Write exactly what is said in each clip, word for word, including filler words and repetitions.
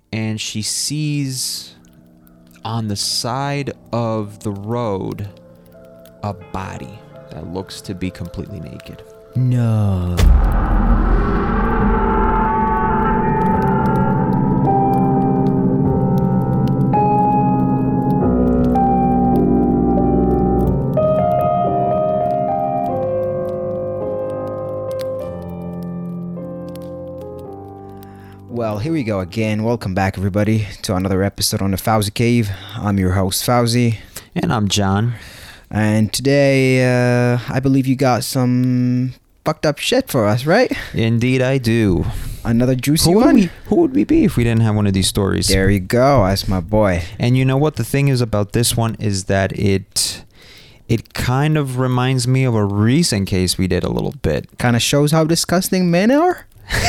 and she sees on the side of the road a body that looks to be completely naked. No. Well, here we go again. Welcome back, everybody, to another episode on the Fauzi Cave. I'm your host, Fauzi. And I'm John. And today, uh, I believe you got some fucked up shit for us, right? Indeed, I do. Another juicy Who would, one? we, who would we be if we didn't have one of these stories? There you go. That's my boy. And you know what? The thing is about this one is that it it kind of reminds me of a recent case we did a little bit. Kind of shows how disgusting men are.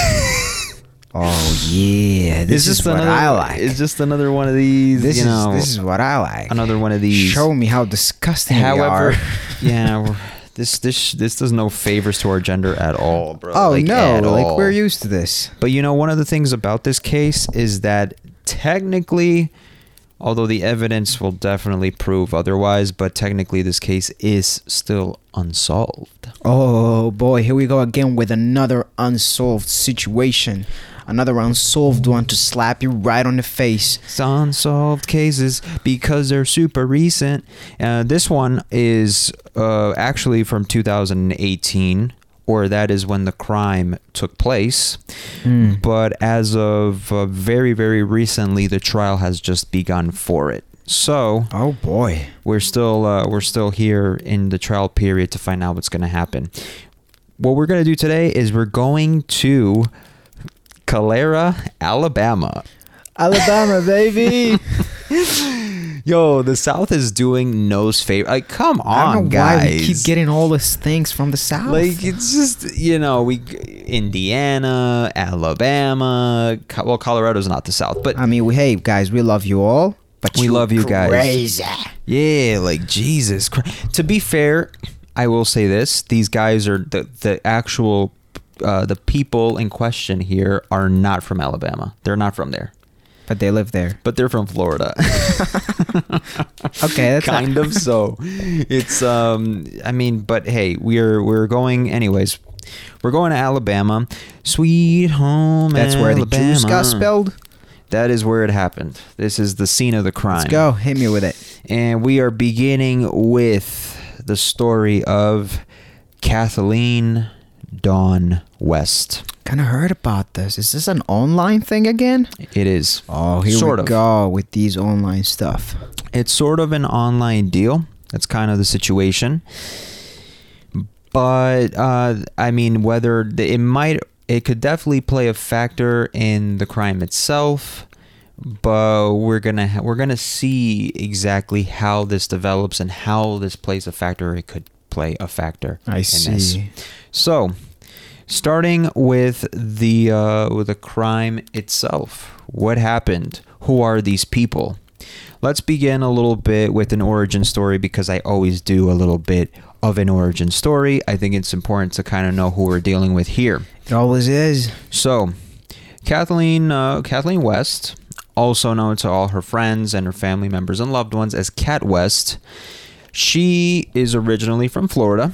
Oh yeah, this It's is what another, I like. It's just another one of these. This you is know, this is what I like. another one of these. Show me how disgusting we However, are. yeah, we're- this this this does no favors to our gender at all, bro. Oh like, no, at like all. we're used to this. But you know, one of the things about this case is that technically, although the evidence will definitely prove otherwise, but technically this case is still unsolved. Oh boy, here we go again with another unsolved situation. Another unsolved one to slap you right on the face. It's unsolved cases because they're super recent. Uh, this one is uh, actually from two thousand eighteen, or that is when the crime took place. Mm. But as of uh, very, very recently, the trial has just begun for it. So Oh boy. we're still uh, we're still here in the trial period to find out what's going to happen. What we're going to do today is we're going to Calera, Alabama. Alabama, baby. Yo, the South is doing no's favor. Like, come on, I don't know guys. why we keep getting all these things from the South. Like, it's just, you know, we Indiana, Alabama. Co- Well, Colorado's not the South, but I mean, we, hey guys, we love you all, but We you're love you guys. Crazy. yeah, like Jesus Christ. To be fair, I will say this: these guys are the the actual. Uh, the people in question here are not from Alabama. They're not from there, But they live there. but they're from Florida. Okay, that's kind of so. It's um. I mean, but hey, we're we're going anyways. We're going to Alabama, sweet home. That's where the juice got Alabama. spilled. That is where it happened. This is the scene of the crime. Let's go. Hit me with it. And we are beginning with the story of Kathleen Dawn West. Kind of heard about this. Is this an online thing again? It is. Oh, here Sort we of. go with these online stuff. It's sort of an online deal. That's kind of the situation. But, uh, I mean, whether the, it might, it could definitely play a factor in the crime itself. But we're gonna ha- we're gonna see exactly how this develops and how this plays a factor. It could play a factor. I in this. see. So, starting with the uh, with the crime itself, what happened? Who are these people? Let's begin a little bit with an origin story because I always do a little bit of an origin story. I think it's important to kind of know who we're dealing with here. It always is. So, Kathleen uh, Kathleen West, also known to all her friends and her family members and loved ones as Kat West, she is originally from Florida.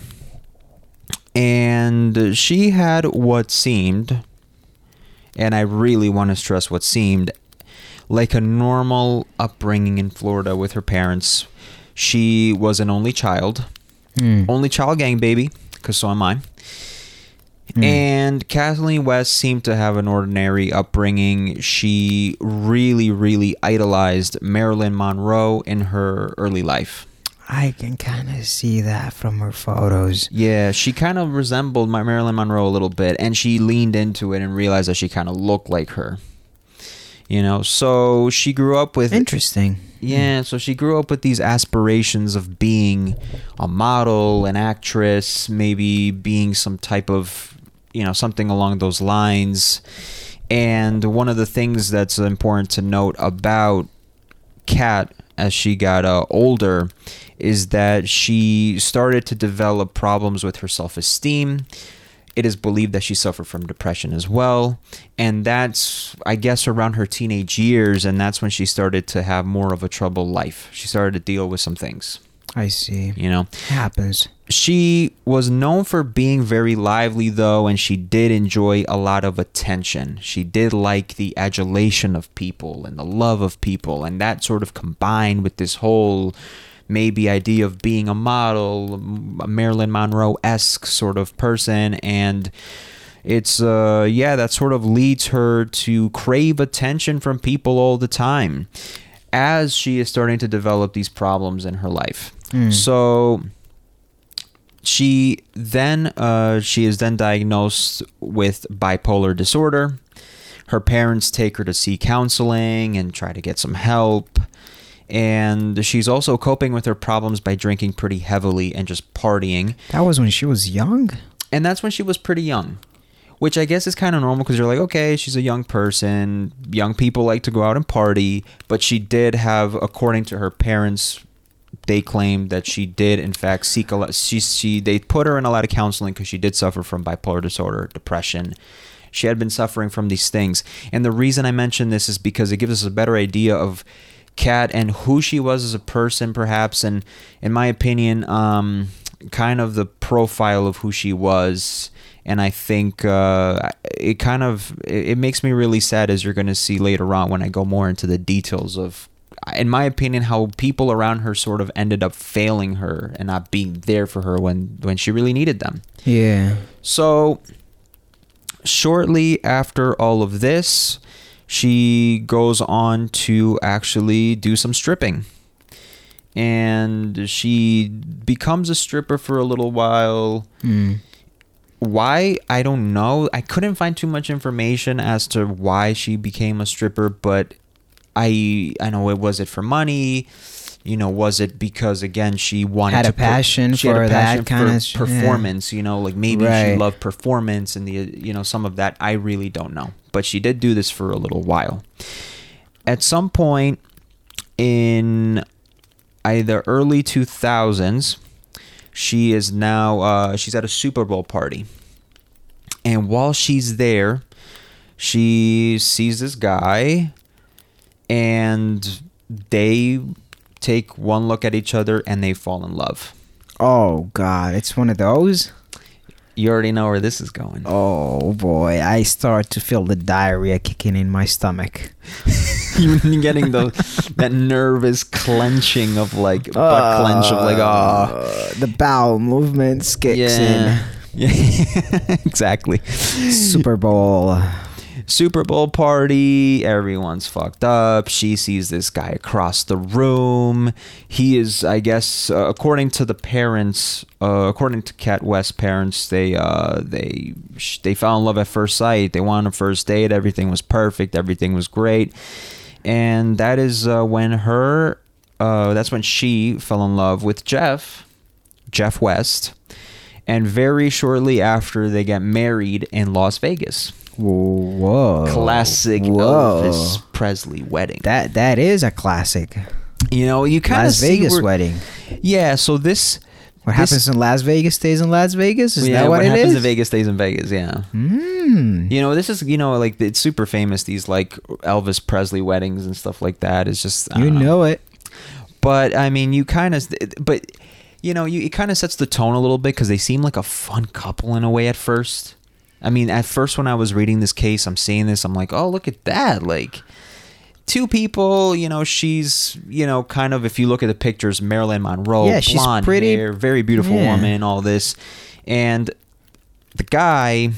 And she had what seemed, and I really want to stress what seemed, like a normal upbringing in Florida with her parents. She was an only child. Hmm. Only child gang baby, because so am I. Hmm. And Kathleen West seemed to have an ordinary upbringing. She really, really idolized Marilyn Monroe in her early life. I can kind of see that from her photos. Yeah, she kind of resembled my Marilyn Monroe a little bit, and she leaned into it and realized that she kind of looked like her. You know, so she grew up with... Interesting. Yeah, so she grew up with these aspirations of being a model, an actress, maybe being some type of, you know, something along those lines. And one of the things that's important to note about Kat as she got uh, older is that she started to develop problems with her self-esteem it is believed that she suffered from depression as well. And that's, I guess, around her teenage years. And that's when she started to have more of a troubled life. She started to deal with some things. I see. You know, Happens. she was known for being very lively, though, and she did enjoy a lot of attention. She did like the adulation of people and the love of people, and that sort of combined with this whole maybe idea of being a model, a Marilyn Monroe-esque sort of person, and it's, uh, yeah, that sort of leads her to crave attention from people all the time as she is starting to develop these problems in her life. Mm. So she then uh, she is then diagnosed with bipolar disorder. Her parents take her to see counseling and try to get some help. And she's also coping with her problems by drinking pretty heavily and just partying. That was when she was young? And that's when she was pretty young, which I guess is kind of normal because you're like, okay, she's a young person. Young people like to go out and party. But she did have, according to her parents, they claimed that she did, in fact, seek a lot. She, she, they put her in a lot of counseling because she did suffer from bipolar disorder, depression. She had been suffering from these things. And the reason I mention this is because it gives us a better idea of Kat and who she was as a person, perhaps, and in my opinion, um, kind of the profile of who she was. And I think uh, it kind of it, it makes me really sad, as you're going to see later on when I go more into the details of, in my opinion, how people around her sort of ended up failing her and not being there for her when when she really needed them. Yeah. So shortly after all of this, she goes on to actually do some stripping. And she becomes a stripper for a little while. Mm. Why? I don't know. I couldn't find too much information as to why she became a stripper, but I I know it was it for money. You know, was it because, again, she wanted had to a passion per- she for had a passion that kind for of performance, yeah. You know, like maybe right. she loved performance and the, you know, some of that. I really don't know. But she did do this for a little while. At some point in either early two thousands, she is now, uh, she's at a Super Bowl party. And while she's there, she sees this guy and they take one look at each other and they fall in love. Oh God, it's one of those? You already know where this is going. Oh boy, I start to feel the diarrhea kicking in my stomach. You're getting the that nervous clenching of like butt uh, clench of like oh the bowel movements kicks yeah. in. Yeah, exactly. Super Bowl. Super Bowl party, everyone's fucked up. She sees this guy across the room. He is, I guess, uh, according to the parents, uh, according to Kat West's parents, they uh, they sh- they fell in love at first sight. They went on a first date. Everything was perfect. Everything was great. And that is uh, when her, uh, that's when she fell in love with Jeff, Jeff West. And very shortly after, they get married in Las Vegas. Whoa. Classic Whoa. Elvis Presley wedding. That That is a classic. You know, you kind of Las see Vegas where, wedding. Yeah, so this... What this, happens in Las Vegas stays in Las Vegas? Is yeah, that what, what it happens is? in Vegas stays in Vegas, yeah. Mm. You know, this is, you know, like, it's super famous, these, like, Elvis Presley weddings and stuff like that. It's just... I you know. know it. But, I mean, you kind of... But, you know, you, it kind of sets the tone a little bit because they seem like a fun couple in a way at first. I mean, at first when I was reading this case, I'm seeing this, I'm like, oh, look at that. Like, two people, you know, she's, you know, kind of, if you look at the pictures, Marilyn Monroe, yeah, she's blonde pretty, hair, very beautiful yeah. woman, all this. And the guy,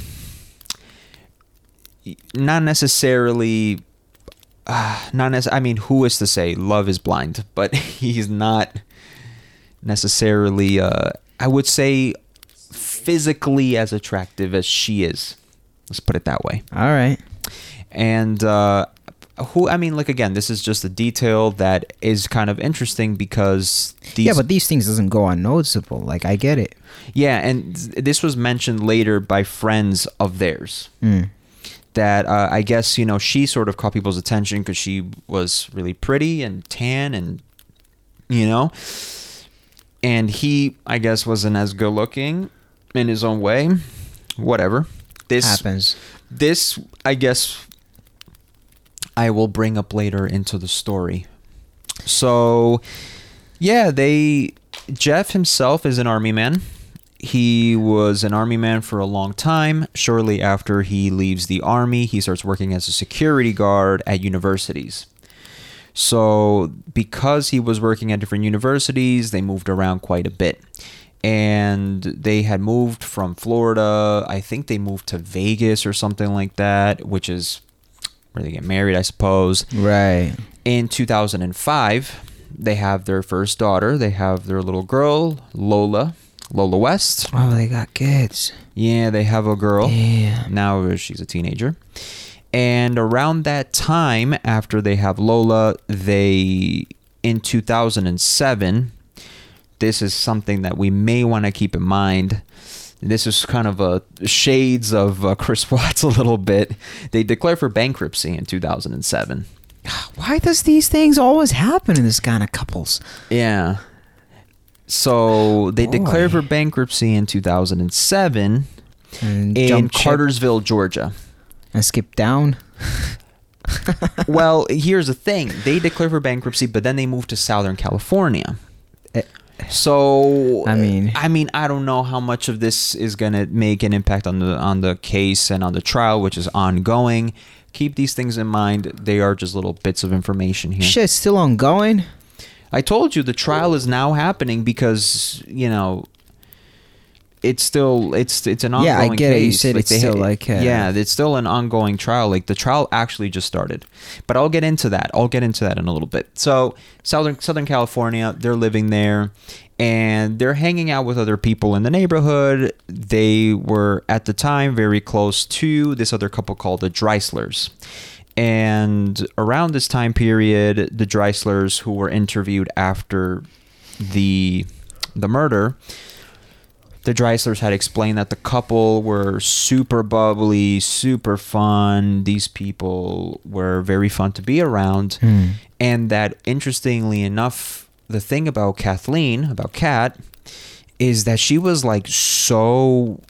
not necessarily, uh, not necessarily, I mean, who is to say love is blind, but he's not necessarily, uh, I would say, physically as attractive as she is. Let's put it that way. All right. And uh, who, I mean, like, again, this is just a detail that is kind of interesting because these... Yeah, but these things doesn't go unnoticeable. Like, I get it. Yeah, and this was mentioned later by friends of theirs. Mm. That uh, I guess, you know, she sort of caught people's attention because she was really pretty and tan and, you know... And he, I guess, wasn't as good looking in his own way. whatever. This Happens. This, I guess, I will bring up later into the story. So, yeah, they Jeff himself is an army man. He was an army man for a long time. Shortly after he leaves the army, he starts working as a security guard at universities. So, because he was working at different universities, they moved around quite a bit. And they had moved from Florida. I think they moved to Vegas or something like that, which is where they get married, I suppose. Right. In two thousand five, they have their first daughter. They have their little girl, Lola, Lola West. Oh, they got kids. Yeah, they have a girl. Yeah. Now she's a teenager. And around that time, after they have Lola, they, in two thousand seven, this is something that we may want to keep in mind. This is kind of a shades of uh, Chris Watts a little bit. They declare for bankruptcy in two thousand seven. Why does these things always happen in this kind of couples? Yeah. So they Boy. declare for bankruptcy in two thousand seven And in jump ship Cartersville, Georgia. and skip down. Well, here's the thing. They declare for bankruptcy, but then they move to Southern California. Eh, So I mean- I mean, I don't know how much of this is gonna make an impact on the on the case and on the trial, which is ongoing. Keep these things in mind. They are just little bits of information here. Shit, still ongoing? I told you the trial is now happening because, you know, it's still it's it's an ongoing Yeah, I get it. You case. said it's they- still like, uh, yeah, it's still an ongoing trial. Like the trial actually just started, but I'll get into that. I'll get into that in a little bit. So Southern Southern California, they're living there, and they're hanging out with other people in the neighborhood. They were at the time very close to this other couple called the Dreislers. And around this time period, the Dreislers, who were interviewed after the the murder, the Dreislers had explained that the couple were super bubbly, super fun. These people were very fun to be around. Hmm. And that, interestingly enough, the thing about Kathleen, about Kat, is that she was like so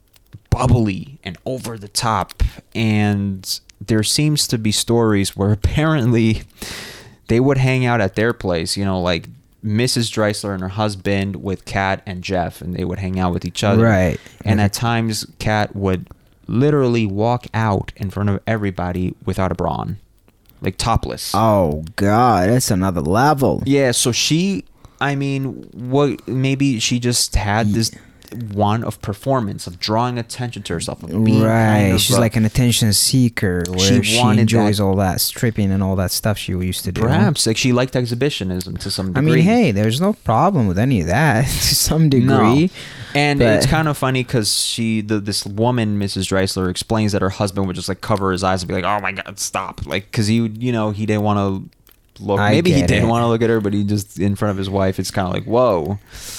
bubbly and over the top. And there seems to be stories where apparently they would hang out at their place, you know, like Missus Dreisler and her husband with Kat and Jeff, and they would hang out with each other. Right. And at times, Kat would literally walk out in front of everybody without a bra on, like topless. Oh, God. That's another level. Yeah, so she, I mean, what maybe she just had this want of performance, of drawing attention to herself, of being Right. kind of She's a- like an attention seeker where She she, wanted enjoys that- all that stripping and all that stuff she used to do. perhaps like she liked exhibitionism to some I degree. mean, hey, there's no problem with any of that to some degree. No. And but- it's kind of funny because she, the, this woman, Missus Dreisler, explains that her husband would just like cover his eyes and be like, "Oh my God, stop!" Like, because he, you know, he didn't want to look. I Maybe he get did it. want to look at her, but he just in front of his wife. It's kind of like, whoa.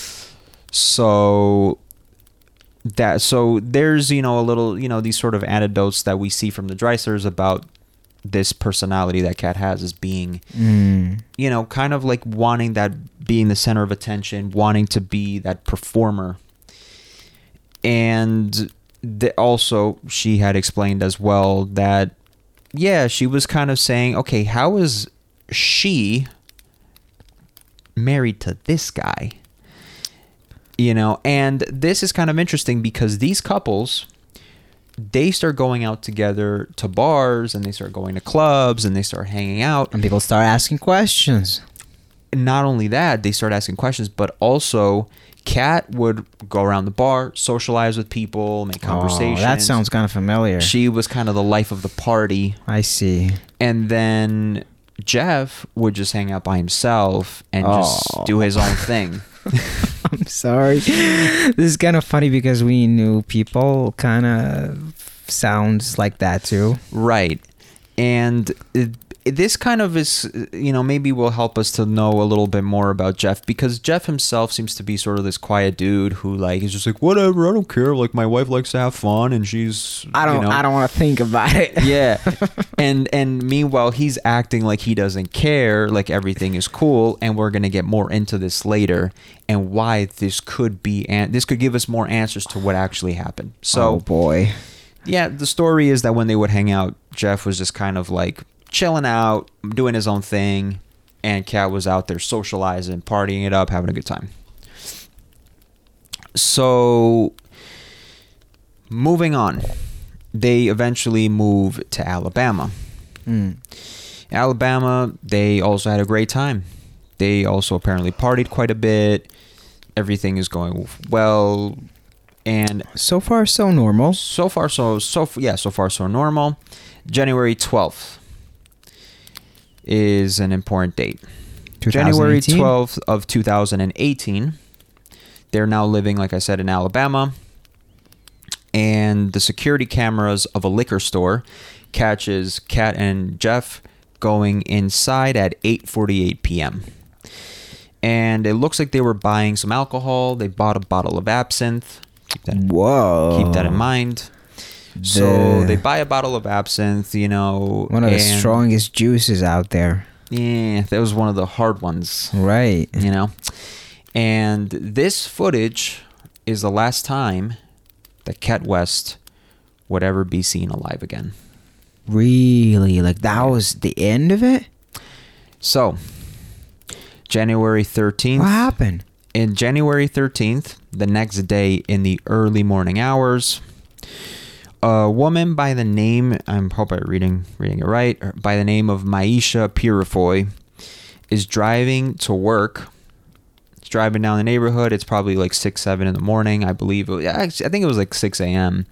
So that so there's you know a little you know these sort of anecdotes that we see from the Dreislers about this personality that Kat has as being Mm. you know kind of like wanting that, being the center of attention, wanting to be that performer. And the, also she had explained as well that yeah she was kind of saying, okay, how is she married to this guy? You know, and this is kind of interesting because these couples, they start going out together to bars and they start going to clubs and they start hanging out. And people start asking questions. Not only that, they start asking questions, but also Kat would go around the bar, socialize with people, make conversations. Oh, that sounds kind of familiar. She was kind of the life of the party. I see. And then Jeff would just hang out by himself and just Oh. do his own thing. I'm sorry. This is kind of funny because we knew people kind of sounds like that too. Right. And it, this kind of is, you know, maybe will help us to know a little bit more about Jeff, because Jeff himself seems to be sort of this quiet dude who like is just like, whatever, I don't care. Like, my wife likes to have fun, and she's I don't you know, I don't want to think about it. yeah. And and meanwhile, he's acting like he doesn't care, like everything is cool, and we're gonna get more into this later and why this could be, and this could give us more answers to what actually happened. So, oh boy. yeah, the story is that when they would hang out, Jeff was just kind of like chilling out, doing his own thing, and Kat was out there socializing, partying it up, having a good time. So, moving on, they eventually move to Alabama. Mm. Alabama, they also had a great time. They also apparently partied quite a bit. Everything is going well, and So far, so normal. so far, so so yeah, so far so normal. January twelfth is an important date. January twenty eighteen? twelfth of two thousand eighteen. They're now living, like I said, in Alabama, and the security cameras of a liquor store catches Kat and Jeff going inside at eight forty-eight p.m. And it looks like they were buying some alcohol. They bought a bottle of absinthe. Keep that, Whoa. keep that in mind. So The- they buy a bottle of absinthe, you know. One of the and- strongest juices out there. Yeah, that was one of the hard ones, Right. you know. And this footage is the last time that Kat West would ever be seen alive again. Really? Like, that was the end of it? So, January thirteenth. What happened? In January thirteenth, the next day in the early morning hours, a woman by the name, I'm hope I'm reading reading it right, by the name of Maisha Purifoy is driving to work. She's driving down the neighborhood. It's probably like six, seven in the morning, I believe. It was, I think it was like six a.m.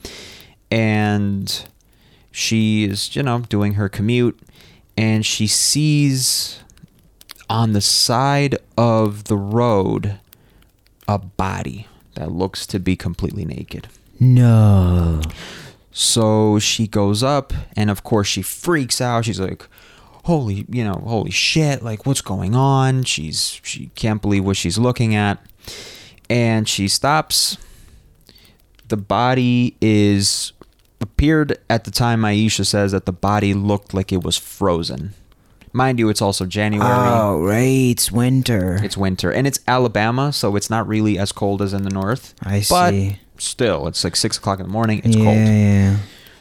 And she is, you know, doing her commute, and she sees on the side of the road a body that looks to be completely naked. No. So she goes up, and of course she freaks out. She's like, holy, you know, holy shit, like, what's going on? She's she can't believe what she's looking at. And she stops. The body is appeared at the time. Aisha says that the body looked like it was frozen. Mind you, it's also January. Oh, right. It's winter. It's winter, and it's Alabama, so it's not really as cold as in the north. I But see. still, it's like six o'clock in the morning. It's yeah, cold. Yeah.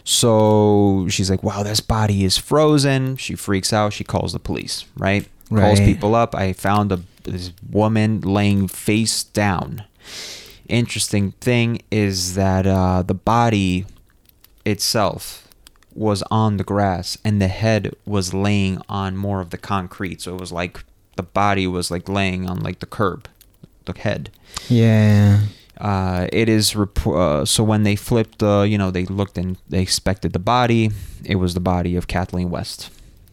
So she's like, wow, this body is frozen. She freaks out. She calls the police, right? Calls Right. people up. I found a this woman laying face down. Interesting thing is that uh, the body itself was on the grass, and the head was laying on more of the concrete. So it was like the body was like laying on like the curb, the head. Yeah. Uh, it is rep- uh, so when they flipped, uh, you know, they looked and they inspected the body. It was the body of Kathleen West.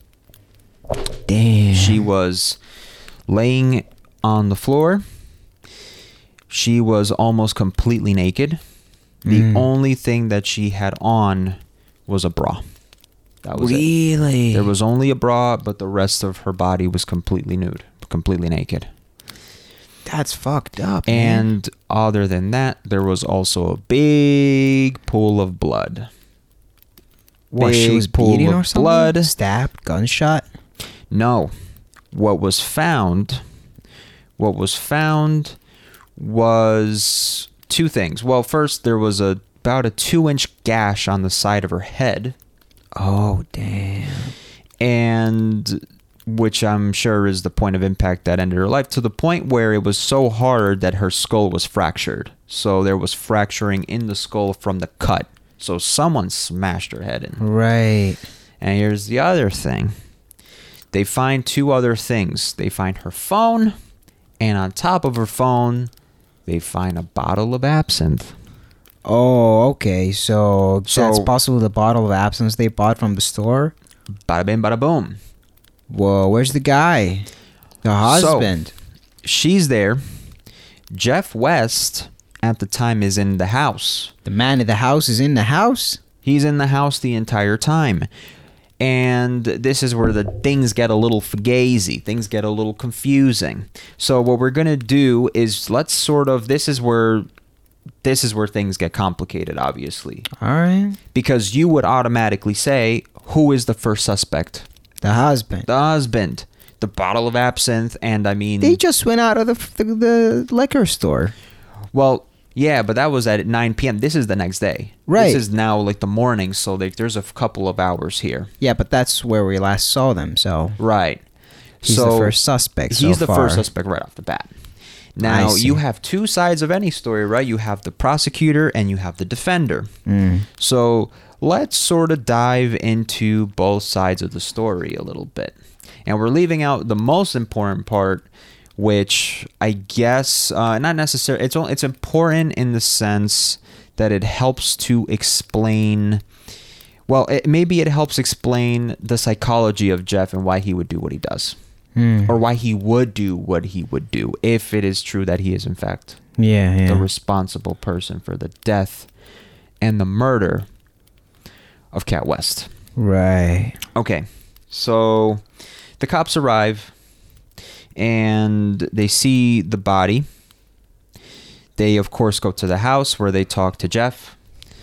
Damn. She was laying on the floor. She was almost completely naked. The Mm. only thing that she had on was a bra. That was it. Really? There was only a bra, but the rest of her body was completely nude, completely naked. That's fucked up. man. And other than that, there was also a big pool of blood. What, she big was pool bleeding of or something? blood. Stabbed? Gunshot? No. What was found, what was found was two things. Well, first, there was a about a two-inch gash on the side of her head. Oh, damn. And which I'm sure is the point of impact that ended her life, to the point where it was so hard that her skull was fractured. So there was fracturing in the skull from the cut. So someone smashed her head in. Right. And here's the other thing. They find two other things. They find her phone, and on top of her phone, they find a bottle of absinthe. Oh, okay. So, So- that's possible the bottle of absinthe they bought from the store? Bada bing, bada boom. Whoa, where's the guy? The husband. She's there. Jeff West, at the time, is in the house. The man in the house is in the house? He's in the house the entire time. And this is where the things get a little fugazi, things get a little confusing. So what we're going to do is let's sort of, this is where this is where things get complicated, obviously. All right. Because you would automatically say, who is the first suspect? The husband. The husband. The bottle of absinthe, and I mean... They just went out of the, the, the liquor store. Well, yeah, but that was at nine p.m. This is the next day. Right. This is now like the morning, so like, there's a couple of hours here. Yeah, but that's where we last saw them, so... Right. He's so the first suspect so He's the far. first suspect right off the bat. Now, you have two sides of any story, right? You have the prosecutor and you have the defender. Mm. So let's sort of dive into both sides of the story a little bit. And we're leaving out the most important part, which I guess, uh, not necessarily, it's, it's important in the sense that it helps to explain, well, it, maybe it helps explain the psychology of Jeff and why he would do what he does. Mm. Or why he would do what he would do if it is true that he is in fact yeah, yeah. the responsible person for the death and the murder of Cat West. Right. Okay, so the cops arrive and they see the body. They, of course, go to the house where they talk to Jeff.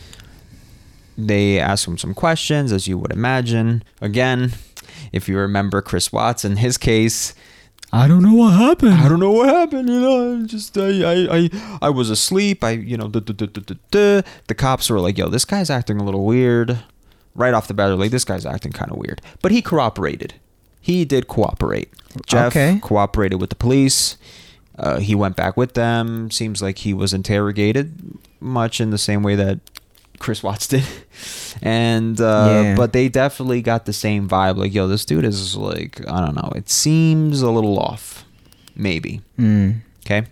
They ask him some questions, as you would imagine. Again, if you remember Chris Watts in his case, I don't know what happened. I don't know what happened. You know, I just I I I, I was asleep. I you know, duh, duh, duh, duh, duh, duh. The cops were like, "Yo, this guy's acting a little weird." Right off the bat, they're like, "This guy's acting kind of weird," but he cooperated. He did cooperate. Jeff Okay. cooperated with the police. Uh, he went back with them. Seems like he was interrogated, much in the same way that Chris Watts did. And uh Yeah. but they definitely got the same vibe, like, yo, this dude is like, I don't know, it seems a little off, maybe. Mm. Okay,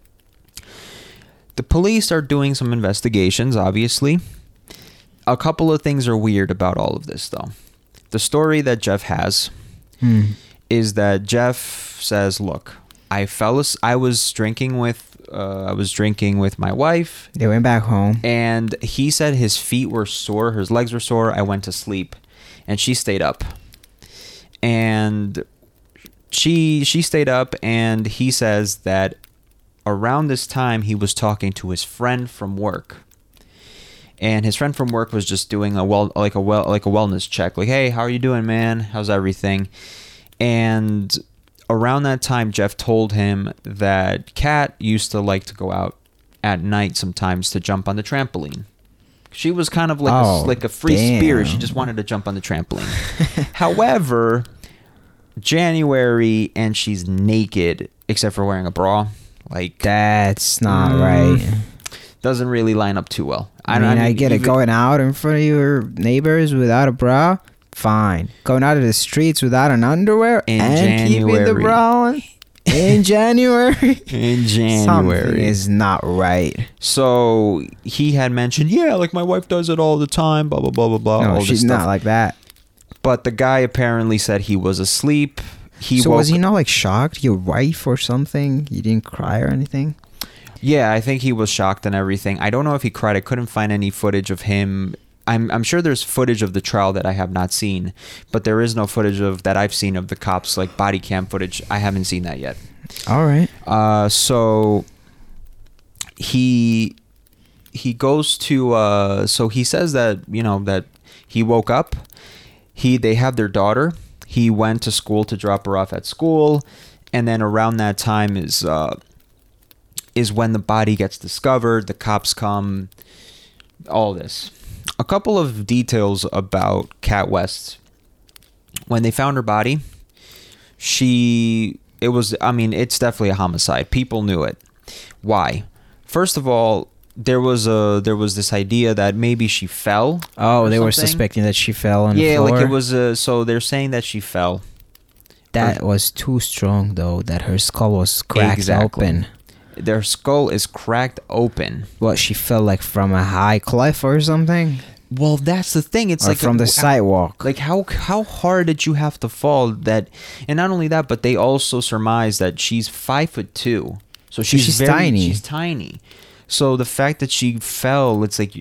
the police are doing some investigations, obviously. A couple of things are weird about all of this, though. The story that Jeff has Mm. is that Jeff says, look, I fell as- I was drinking with uh, I was drinking with my wife. They went back home. And he said his feet were sore, his legs were sore. I went to sleep, and she stayed up. And she she stayed up, and he says that around this time he was talking to his friend from work. And his friend from work was just doing a well like a well like a wellness check, like, "Hey, how are you doing, man? How's everything?" And around that time, Jeff told him that Kat used to like to go out at night sometimes to jump on the trampoline. She was kind of like Oh, a, like a free damn. spirit. She just wanted to jump on the trampoline. However, January and she's naked except for wearing a bra. Like, That's not Mm. right. doesn't really line up too well. I mean, I get it. even- Going out in front of your neighbors without a bra, fine. Going out of the streets without an underwear In and keeping the January. bra on in January. in Something January. is not right. So he had mentioned, yeah, like my wife does it all the time, blah, blah, blah, blah, blah. all No, this she's stuff. not like that. But the guy apparently said he was asleep. He so woke, was he not like shocked? Your wife or something? You didn't cry or anything? Yeah, I think he was shocked and everything. I don't know if he cried. I couldn't find any footage of him. I'm I'm sure there's footage of the trial that I have not seen, but there is no footage of that I've seen of the cops, like body cam footage. I haven't seen that yet. All right. Uh, so he he goes to uh, so he says that, you know, that he woke up. He they have their daughter. He went to school to drop her off at school, and then around that time is uh, is when the body gets discovered. The cops come. All this. A couple of details about Cat West. When they found her body, she it was I mean it's definitely a homicide. People knew it. Why? First of all, there was a there was this idea that maybe she fell. Oh, or they were something. suspecting that she fell on the Yeah, floor. like it was uh, so they're saying that she fell. That was too strong, though. That her skull was cracked Exactly. open. Their skull is cracked open. What, she fell like from a high cliff or something? Well, that's the thing. It's Or like from the sidewalk? Like how how hard did you have to fall? That, and not only that, but they also surmise that she's five foot two, so she's, she's very, tiny. She's tiny. So the fact that she fell, it's like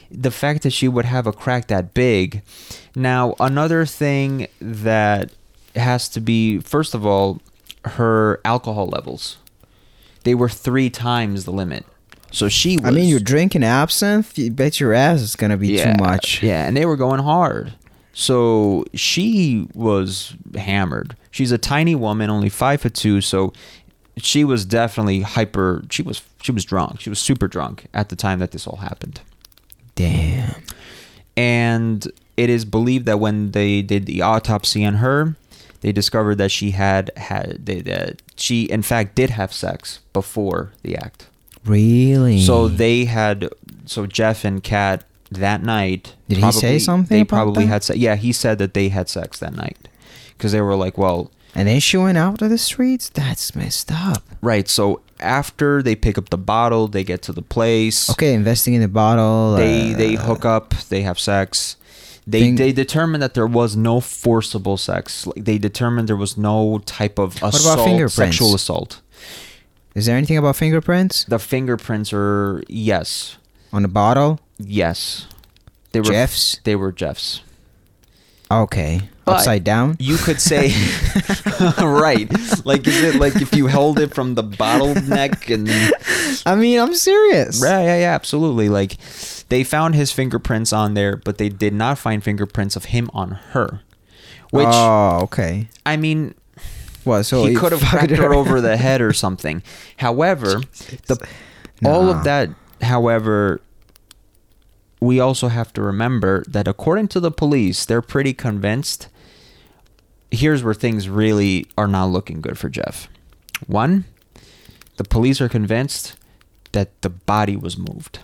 the fact that she would have a crack that big. Now, another thing that has to be, first of all, her alcohol levels. They were three times the limit. So she was... I mean, you're drinking absinthe, you bet your ass it's going to be yeah, too much. Yeah, and they were going hard. So she was hammered. She's a tiny woman, only five foot two, so she was definitely hyper... She was she was drunk. She was super drunk at the time that this all happened. Damn. And it is believed that when they did the autopsy on her, they discovered that she had had they, that she in fact did have sex before the act. Really? So they had so Jeff and Kat that night. Did probably, he say something? They about probably that? had sex. Yeah, he said that they had sex that night because they were like, well. And then she went out to the streets. That's messed up. Right. So after they pick up the bottle, they get to the place. Okay, investing in the bottle. They uh, they hook up. They have sex. They Thing- they determined that there was no forcible sex. Like they determined there was no type of about assault, fingerprints? sexual assault. Is there anything about fingerprints The fingerprints are yes, on the bottle? yes. They were Jeff's? They were Jeff's. Okay. But Upside down? You could say, right? Like is it like if you held it from the bottleneck and? I mean, I'm serious. Yeah, yeah, yeah, absolutely. Like they found his fingerprints on there, but they did not find fingerprints of him on her. Which Oh, okay. I mean. What? So he could have fucked cracked her over the head or something. However, the all Nah. of that, however, we also have to remember that according to the police, they're pretty convinced. Here's where things really are not looking good for Jeff. One, the police are convinced that the body was moved.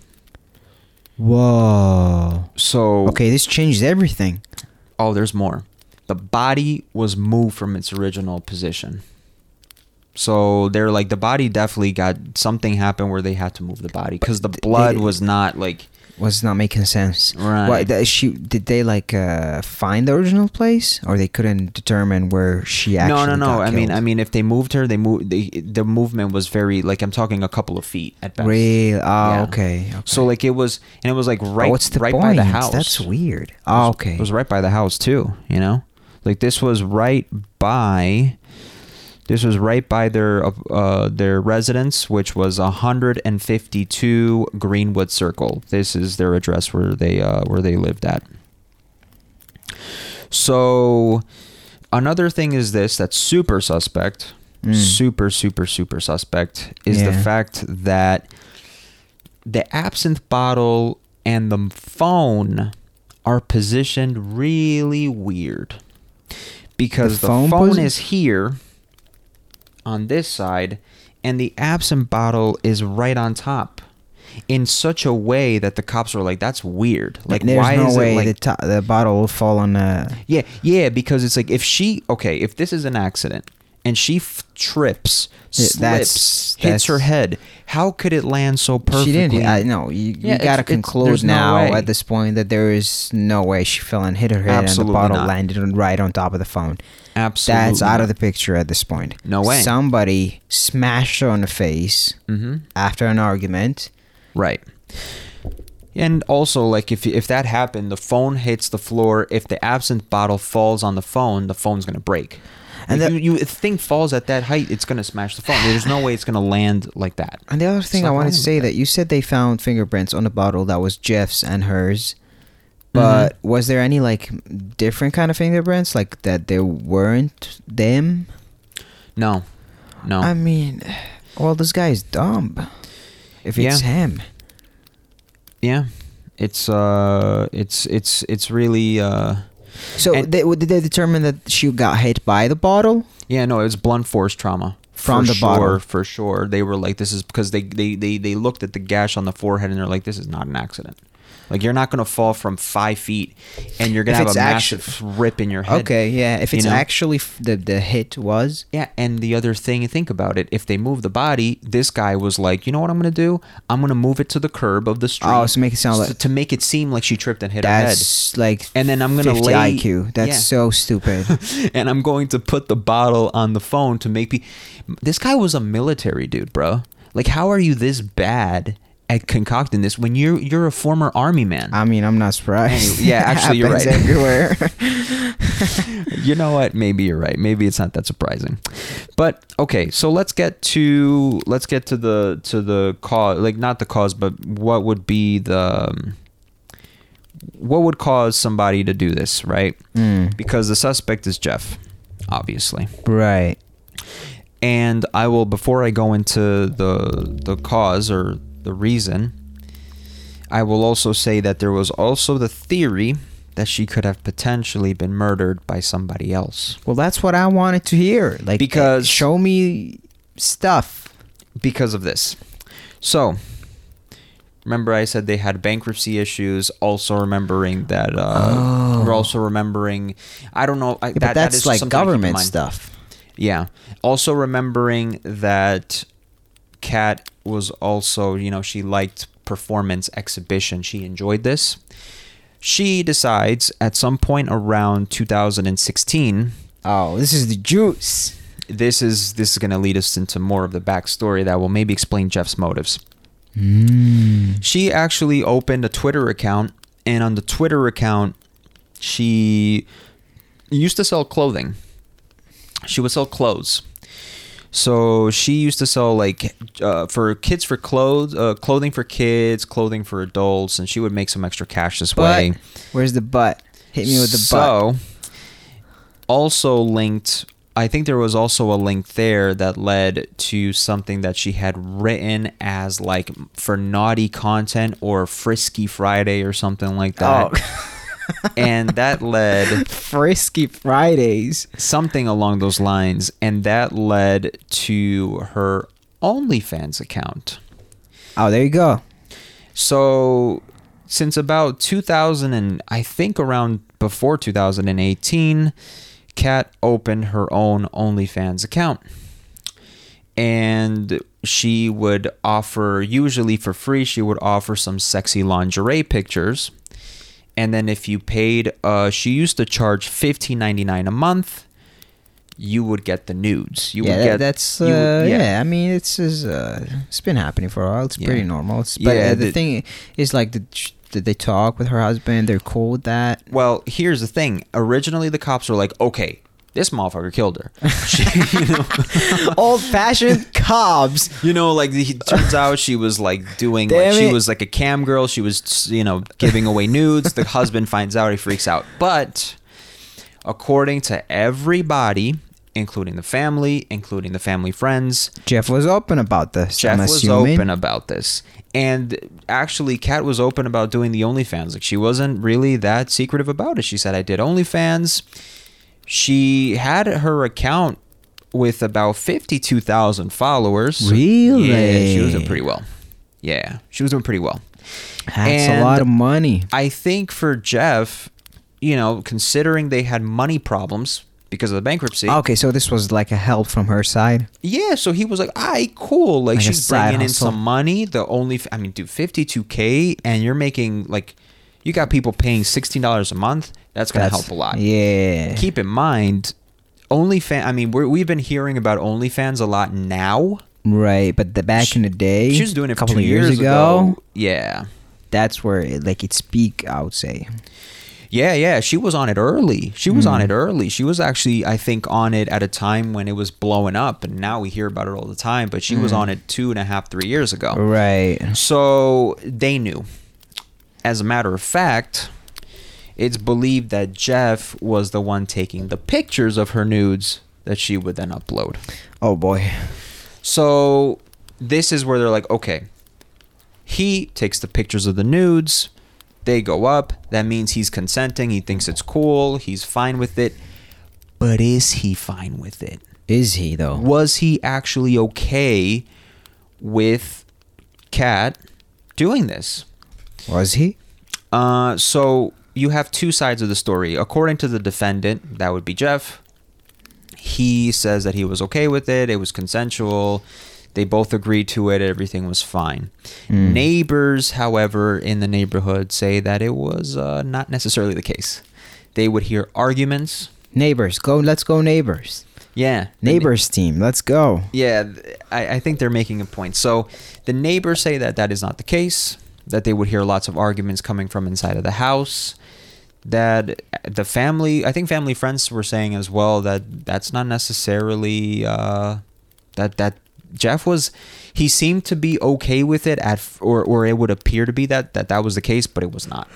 Whoa. So Okay, this changed everything. oh, there's more. The body was moved from its original position. So they're like, the body definitely got something happened where they had to move the body because the blood they- was not like Was not making sense. Right. What, that she did they like uh, find the original place, or they couldn't determine where she actually? no, no, no. got I mean, killed? I mean, if they moved her, they moved. They, the movement was very like I'm talking a couple of feet at best. Real. Oh, Yeah. okay, okay. So like it was, and it was like right, Oh, what's the right point? by the house. That's weird. It Oh, was- okay. It was right by the house too. You know, like this was right by. This was right by their uh, their residence, which was one hundred fifty-two Greenwood Circle. This is their address where they uh, where they lived at. So, another thing is this that's super suspect, Mm. super super super suspect is the Yeah. fact that the absinthe bottle and the phone are positioned really weird because The the, phone phone, posi- is here on this side and the absinthe bottle is right on top in such a way that the cops were like, that's weird. Like, There's why no is way it like the to- the bottle will fall on the. yeah, yeah, because it's like if she okay, if this is an accident and she f- trips, Yeah, slips, that's- hits her that's- head, how could it land so perfectly? She didn't. I know. You, Yeah, you gotta it's- it's- conclude there's no now way. at this point that there is no way she fell and hit her head Absolutely and the bottle not. landed on- right on top of the phone. Absolutely, That's out not. of the picture at this point. No way. Somebody smashed her on the face Mhm. after an argument. Right. And also, like if if that happened, the phone hits the floor. If the absinthe bottle falls on the phone, the phone's gonna break. And And the- you, you if the thing falls at that height, it's gonna smash the phone. There's no way it's gonna land like that. And the other thing not I wanted to wrong say with that you said they found fingerprints on the bottle that was Jeff's and hers. Mm-hmm. But was there any like different kind of fingerprints, like that they weren't them? No, no. I mean, well, this guy is dumb. If it's Yeah. him, Yeah, it's uh, it's it's it's really uh, so And- they, did they determine that she got hit by the bottle? yeah, no, it's blunt force trauma From for the sure, bottle. for sure. They were like, this is because they they they they looked at the gash on the forehead and they're like, this is not an accident. Like you're not gonna fall from five feet and you're gonna If have it's a actu- massive rip in your head. Okay, yeah. If you it's know? actually f- the the hit was, Yeah, and the other thing, think about it. If they move the body, this guy was like, you know what I'm gonna do? I'm gonna move it to the curb of the street. oh, so make it sound s- like to make it seem like she tripped and hit her head. that's like And then I'm gonna fifty lay I Q. That's yeah. so stupid. And I'm going to put the bottle on the phone to make me. This guy was a military dude, bro. Like, how are you this bad at concocting this when you're you're a former army man? I mean, I'm not surprised. Anyway, yeah, actually, you're Happens right. everywhere. You know what? Maybe you're right. Maybe it's not that surprising. But okay, so let's get to let's get to the to the cause, like not the cause, but what would be the um, what would cause somebody to do this, right? Mm. Because the suspect is Jeff, obviously. Right. And I will, before I go into the the cause or the reason, I will also say that there was also the theory that she could have potentially been murdered by somebody else. Well, that's what I wanted to hear. Like, Because- eh, show me stuff. Because of this. So, remember I said they had bankruptcy issues, also remembering that, uh, Oh. we're also remembering, I don't know. I, Yeah, that, but that that's is like something to keep in government mind. stuff. Yeah. Also remembering that Kat was also, you know, she liked performance exhibition. She enjoyed this. She decides at some point around two thousand sixteen, Oh, this is the juice. this is this is going to lead us into more of the backstory that will maybe explain Jeff's motives. Mm. She actually opened a Twitter account, and on the Twitter account, she used to sell clothing. She would sell clothes. So she used to sell like uh, for kids for clothes, uh, clothing for kids, clothing for adults, and she would make some extra cash this way. But where's the butt? Hit me with the so, butt. also linked, I think there was also a link there that led to something that she had written as like for naughty content or Frisky Friday or something like that. Oh. And that led Frisky Fridays. something along those lines, and that led to her OnlyFans account. Oh, there you go. So since about two thousand and I think around before two thousand eighteen, Kat opened her own OnlyFans account, and she would offer, usually for free, she would offer some sexy lingerie pictures. And then if you paid, uh, she used to charge fifteen ninety-nine a month. You would get the nudes. You yeah, would that- get that's uh, you would- yeah. I mean, it's is uh, it's been happening for a while. It's Yeah. pretty normal. It's, but Yeah, uh, the the- thing is, like, did, did they talk with her husband? They're cool with that. Well, here's the thing. Originally, the cops were like, "Okay, this motherfucker killed her." She, you know, Old fashioned cobs. you know, like it turns out she was like doing, Damn like, she it. was like a cam girl. She was, you know, giving away nudes. The husband finds out, he freaks out. But according to everybody, including the family, including the family friends, Jeff was open about this. Jeff I'm was assuming. open about this. And actually, Kat was open about doing the OnlyFans. Like, she wasn't really that secretive about it. She said, I did OnlyFans. She had her account with about fifty-two thousand followers. Really? Yeah, she was doing pretty well. Yeah, she was doing pretty well. That's And a lot of money. I think for Jeff, you know, considering they had money problems because of the bankruptcy. Okay, so this was like a help from her side. Yeah, so he was like, "Aye, cool." Like, Like a she's side bringing in hustle. some money. The only, I mean, dude, fifty-two K, and you're making like, you got people paying sixteen dollars a month. That's gonna That's- help a lot. Yeah. Keep in mind, OnlyFans. I mean, we're, we've been hearing about OnlyFans a lot now. Right, but the back in the day, She was doing it a for couple two of years, years ago, ago. Yeah, that's where it, like it speak. I would say. yeah, yeah. She was on it early. She was Hmm. on it early. She was actually, I think, on it at a time when it was blowing up, and now we hear about it all the time. But she was Hmm. on it two and a half, three years ago. Right. So they knew. As a matter of fact, it's believed that Jeff was the one taking the pictures of her nudes that she would then upload. Oh boy. So this is where they're like, okay, he takes the pictures of the nudes. They go up. That means he's consenting. He thinks it's cool. He's fine with it. But is he fine with it? Is he though? Was he actually okay with Kat doing this? Was he? Uh, so you have two sides of the story. According to the defendant, that would be Jeff. He says that he was okay with it. It was consensual. They both agreed to it. Everything was fine. Mm. Neighbors, however, in the neighborhood say that it was uh, not necessarily the case. They would hear arguments. Neighbors, go. Let's go, neighbors. Yeah. Neighbors team, let's go. Yeah, th- I, I think they're making a point. So the neighbors say that that is not the case, that they would hear lots of arguments coming from inside of the house, that the family, I think family friends were saying as well that that's not necessarily, uh, that, that Jeff was, he seemed to be okay with it at, f- or, or it would appear to be that, that that was the case, but it was not.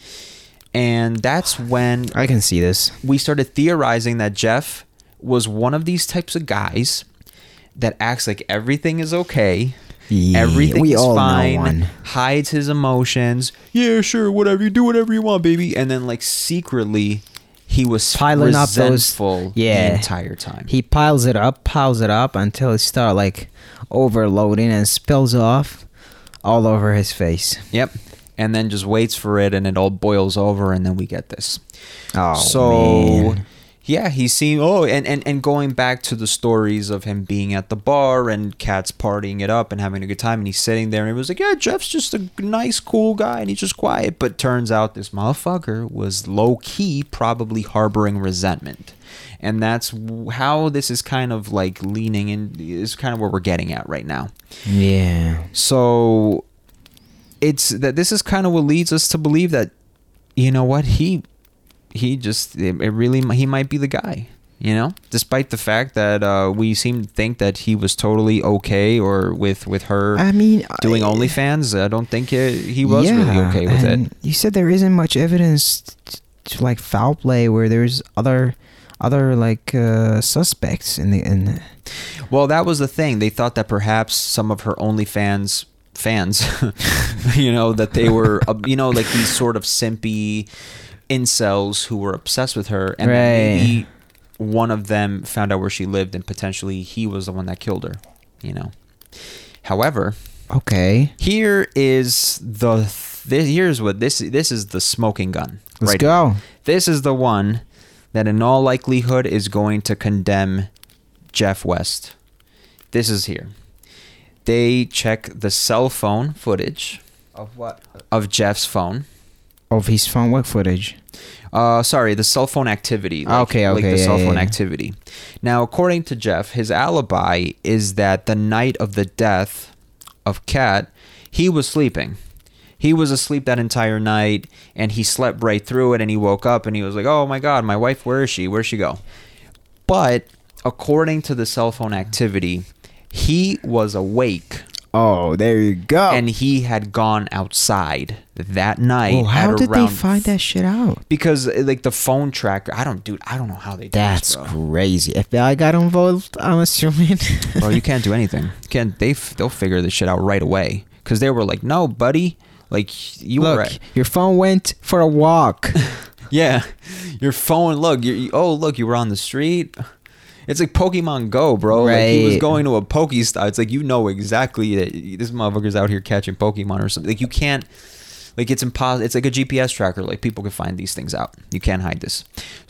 And that's when I can see this. we started theorizing that Jeff was one of these types of guys that acts like everything is okay. Yeah, Everything we is all know fine. one. Hides his emotions. Yeah, sure, whatever. You do whatever you want, baby. And then, like, secretly, he was Piling up those- resentful yeah. the entire time. He piles it up, piles it up until it start like overloading and spills off all over his face. Yep. And then just waits for it, and it all boils over, and then we get this. Oh, so man. yeah, he seemed oh and, and and going back to the stories of him being at the bar and Kat's partying it up and having a good time, and he's sitting there and he was like, yeah, Jeff's just a nice, cool guy and he's just quiet. But turns out this motherfucker was low key probably harboring resentment. And that's w- how this is kind of like leaning in, is kind of where we're getting at right now. Yeah. So it's that this is kind of what leads us to believe that, you know what, he he just it, it really he might be the guy, you know, despite the fact that uh we seem to think that he was totally okay or with with her I mean, doing I- OnlyFans. I don't think it, he was yeah, really okay with it. and you said there isn't much evidence t- to like foul play where there's other other like uh suspects in the in the, Well, that was the thing. They thought that perhaps some of her OnlyFans fans, you know, that they were, uh, you know, like these sort of simpy incels who were obsessed with her, and then Right. maybe one of them found out where she lived, and potentially he was the one that killed her, you know. However, okay, here is the this, here's what this this is the smoking gun. let's right go. here. This is the one that in all likelihood is going to condemn Jeff West. This is here. They check the cell phone footage Of what? of Jeff's phone. Of his phone work footage. Uh, sorry, the cell phone activity. Like, Okay, Like okay, the yeah, cell yeah, phone yeah. activity. Now, according to Jeff, his alibi is that the night of the death of Kat, he was sleeping. He was asleep that entire night, and he slept right through it, and he woke up, and he was like, oh my God, my wife, where is she? Where'd she go? But according to the cell phone activity, he was awake, Oh, there you go. and he had gone outside that night. oh, how at did they around find that shit out? Because uh, like the phone tracker, I don't, dude, I don't know how they do That's this, bro. crazy. F B I got involved, I'm assuming. Bro, you can't do anything. You can't they? f- They'll figure this shit out right away. Because they were like, no, buddy, like you Look, were, at, your phone went for a walk. yeah, your phone. Look, you oh look, you were on the street. It's like Pokemon Go, bro. Like he was Right. going to a Pokestop. It's like you know exactly that this motherfucker's out here catching Pokemon or something. Like you can't. Like it's impossible. It's like a G P S tracker. Like people can find these things out. You can't hide this.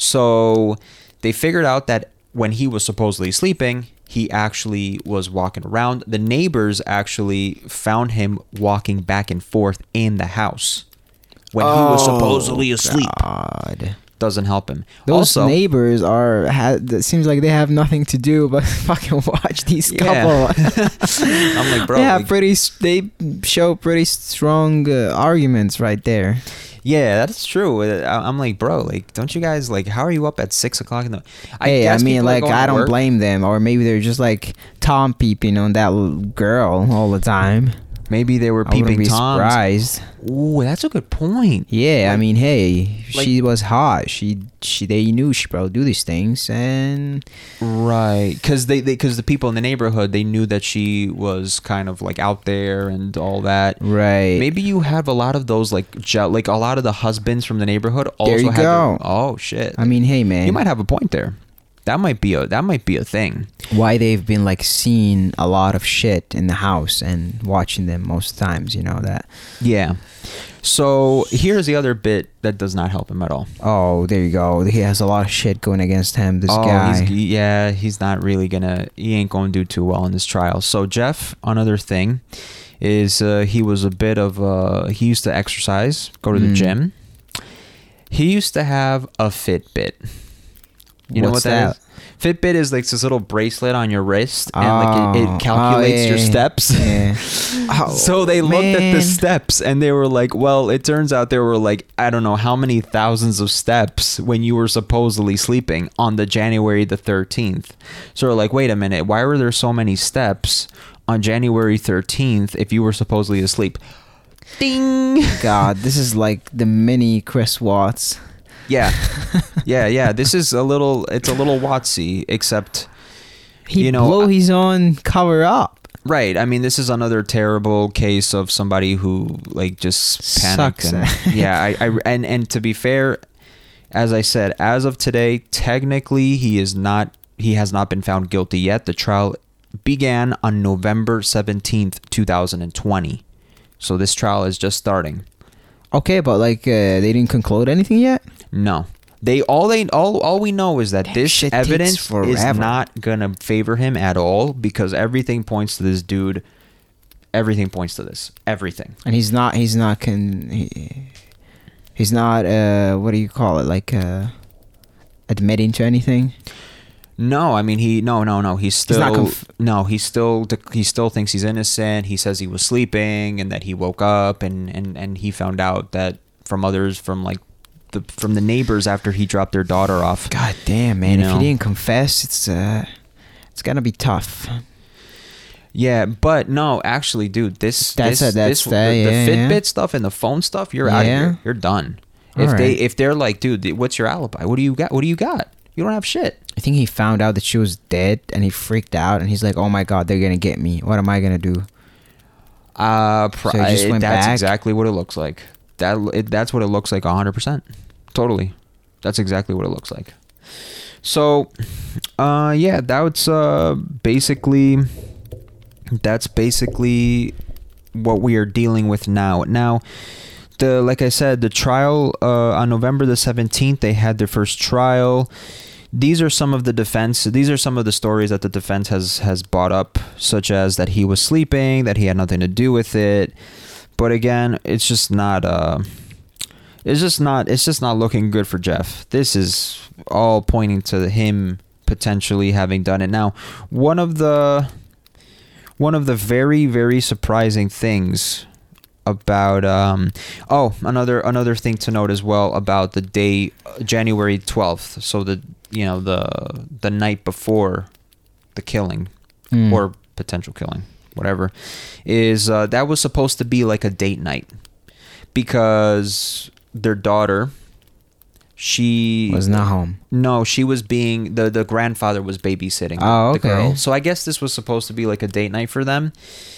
So they figured out that when he was supposedly sleeping, he actually was walking around. The neighbors actually found him walking back and forth in the house when he was supposedly asleep. God. Doesn't help him. Those also, neighbors are. Ha- it seems like they have nothing to do but fucking watch these Yeah. couple. I'm like, bro. they have like- pretty. s- They show pretty strong uh, arguments right there. yeah, that's true. Uh, I- I'm like, bro, like, don't you guys like? How are you up at six o'clock in the? hey, I guess mean, people are like, going I to don't work. blame them, or maybe they're just like Tom peeping on that little girl all the time. Maybe they were I wouldn't peeping be toms. surprised. Ooh, that's a good point. Yeah, I Like- mean, hey, like- she was hot. She, she, they knew she probably do these things, and Right, because they, they, because the people in the neighborhood, they knew that she was kind of like out there and all that. right. Maybe you have a lot of those like, je- like a lot of the husbands from the neighborhood also There you had go. their- oh shit. I mean, hey, man. you might have a point there. That might be a that might be a thing. Why they've been like seeing a lot of shit in the house and watching them most times, you know that. Yeah. So here's the other bit that does not help him at all. Oh, there you go. He has a lot of shit going against him. This oh, guy. He's, yeah, he's not really gonna. He ain't gonna do too well in this trial. So Jeff, another thing, is uh, he was a bit of a. He used to exercise, go to the Mm. gym. He used to have a Fitbit. You know What's what that, that? is? Fitbit is like this little bracelet on your wrist, and like it, Oh, it calculates oh, yeah, your yeah, steps. yeah. Oh, So they looked at the man. steps, and they were like, "Well, it turns out there were like I don't know how many thousands of steps when you were supposedly sleeping on the January the thirteenth." So we're like, "Wait a minute, why were there so many steps on January thirteenth if you were supposedly asleep?" Ding. God, this is like the mini Chris Watts. Yeah, yeah, yeah. This is a little. It's a little Watsy, except He you know, blew his own cover up. right. I mean, this is another terrible case of somebody who like just panicked. Sucks. And, yeah, I, I, and and to be fair, as I said, as of today, technically he is not. He has not been found guilty yet. The trial began on November seventeenth, two thousand and twenty. So this trial is just starting. Okay, but like uh, they didn't conclude anything yet. No. They all they all all we know is that That this shit takes evidence is forever. not gonna favor him at all because everything points to this dude. Everything points to this. Everything. And he's not. He's not. Can. He, he's not. Uh, what do you call it? Like uh, admitting to anything. No, I mean he. No, no, no. He's still. not conf- no, he still. He still thinks he's innocent. He says he was sleeping and that he woke up and and and he found out that from others from like the from the neighbors after he dropped their daughter off. God damn, man! You If know. he didn't confess, it's uh, it's gonna be tough. Yeah, but no, actually, dude, this That's this, a- that's this the- the, the yeah, Fitbit yeah. stuff and the phone stuff, you're out of Yeah. here. You're done. If All they right. if they're like, dude, what's your alibi? What do you got? What do you got? You don't have shit. I think he found out that she was dead, and he freaked out, and he's like, "Oh my god, they're gonna get me. What am I gonna do?" Uh, pr- So he just I- went that's back? exactly what it looks like. That it, that's what it looks like, hundred percent. Totally, that's exactly what it looks like. So, uh, yeah, that's uh basically that's basically what we are dealing with now. Now, the like I said, the trial uh, on November the seventeenth, they had their first trial. These are some of the defense. These are some of the stories that the defense has has brought up, such as that he was sleeping, that he had nothing to do with it. But again, it's just not. Uh, it's just not. It's just not looking good for Jeff. This is all pointing to him potentially having done it. Now, one of the one of the very very surprising things about um oh another another thing to note as well about the day uh, January twelfth, so the you know the the night before the killing Mm. or potential killing, whatever, is uh, that was supposed to be like a date night because their daughter, she Was not home. no, she was being the the grandfather was babysitting Oh, the girl. okay. So I guess this was supposed to be like a date night for them.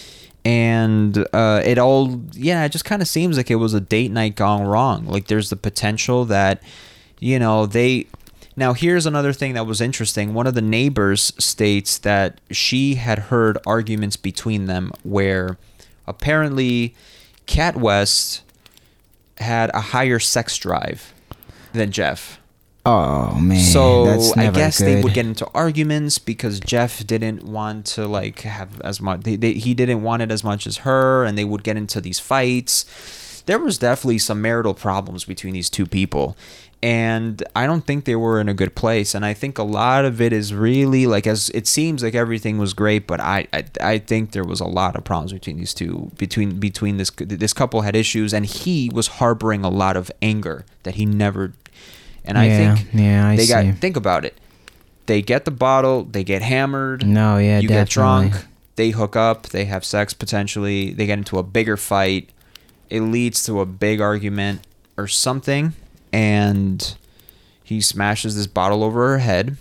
And uh, it all, yeah, it just kind of seems like it was a date night gone wrong. Like there's the potential that, you know, they. Now here's another thing that was interesting. One of the neighbors states that she had heard arguments between them where apparently Cat West had a higher sex drive than Jeff. Oh man. So that's I never guess good. they would get into arguments because Jeff didn't want to like have as much. They, they, he didn't want it as much as her, and they would get into these fights. There was definitely some marital problems between these two people, and I don't think they were in a good place. And I think a lot of it is really like as it seems like everything was great, but I I, I think there was a lot of problems between these two. Between between this this couple had issues, and he was harboring a lot of anger that he never. And I Yeah, think yeah, I they see. got think about it. They get the bottle, they get hammered. No, yeah, you get definitely. drunk, they hook up, they have sex potentially, they get into a bigger fight. It leads to a big argument or something, and he smashes this bottle over her head.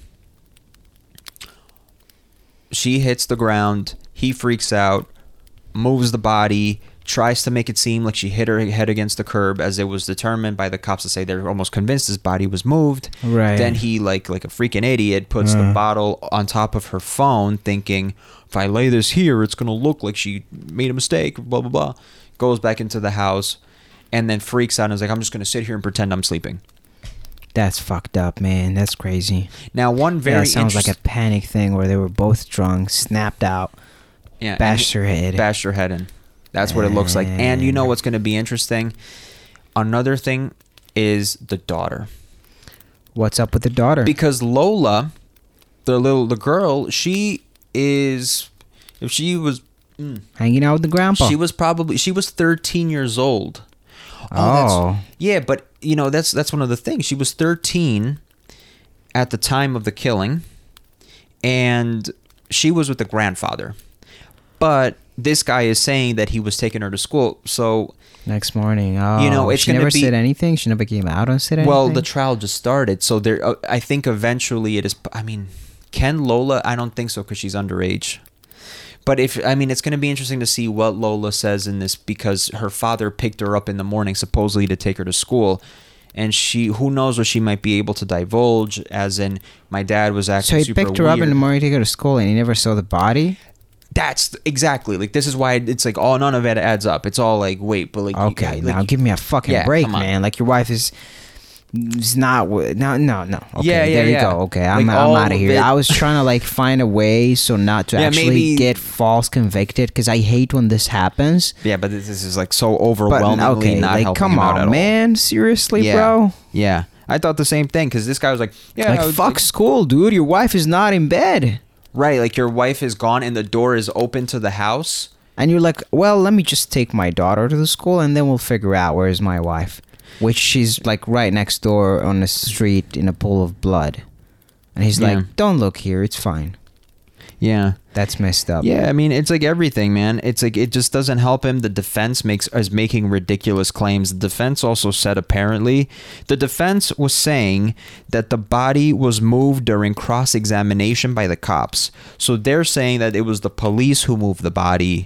She hits the ground, he freaks out, moves the body, tries to make it seem like she hit her head against the curb, as it was determined by the cops to say they're almost convinced his body was moved. Right. Then he, like like a freaking idiot, puts the Uh. bottle on top of her phone, thinking, if I lay this here, it's gonna look like she made a mistake. Blah blah blah. Goes back into the house, and then freaks out and is like, I'm just gonna sit here and pretend I'm sleeping. That's fucked up, man. That's crazy. Now, one very yeah, it sounds like a interest- panic thing where they were both drunk, snapped out, yeah, bashed and her head. bashed her head in. That's what it looks like. And you know Man. what's going to be interesting? Another thing is the daughter. What's up with the daughter? Because Lola, the little the girl, she is if she was mm, Hanging out with the grandpa. she was probably she was thirteen years old. Oh. that's, yeah, but you know that's that's one of the things. She was thirteen at the time of the killing, and she was with the grandfather. But this guy is saying that he was taking her to school. So Next morning. Oh, You know, it's she gonna never be- said anything. She never came out and said anything. well, the trial just started. So there, uh, I think eventually it is. I mean, can Lola? I don't think so because she's underage. But if I mean, it's going to be interesting to see what Lola says in this because her father picked her up in the morning supposedly to take her to school, and she who knows what she might be able to divulge. As in, my dad was acting so he super picked her weird. up in the morning to go to school, and he never saw the body. That's exactly like this is why it's like oh none of it adds up. It's all like wait, but like you Okay, got- like, now give me a fucking Yeah, break, come on. man. Like your wife is. Is not wi- no no no. Okay, Yeah, yeah, there you yeah. go. Okay, I'm Like, I'm all out of of here. it- I was trying to like find a way so not to Yeah, actually maybe- get false convicted because I hate when this happens. yeah, but this is like so But overwhelmingly okay, not like helping come him out at on, all. man. Seriously, Yeah. bro. Yeah, I thought the same thing because this guy was like, yeah, Like I was- fuck school, dude. Your wife is not in bed. right, like your wife is gone and the door is open to the house. And you're like, well, let me just take my daughter to the school and then we'll figure out where's my wife. Which she's like right next door on the street in a pool of blood. And he's Yeah. like, don't look here, it's fine. Yeah, That's messed up. yeah. I mean, it's like everything, man. It's like it just doesn't help him. The defense makes is making ridiculous claims. The defense also said apparently the defense was saying that the body was moved during cross-examination by the cops. So they're saying that it was the police who moved the body,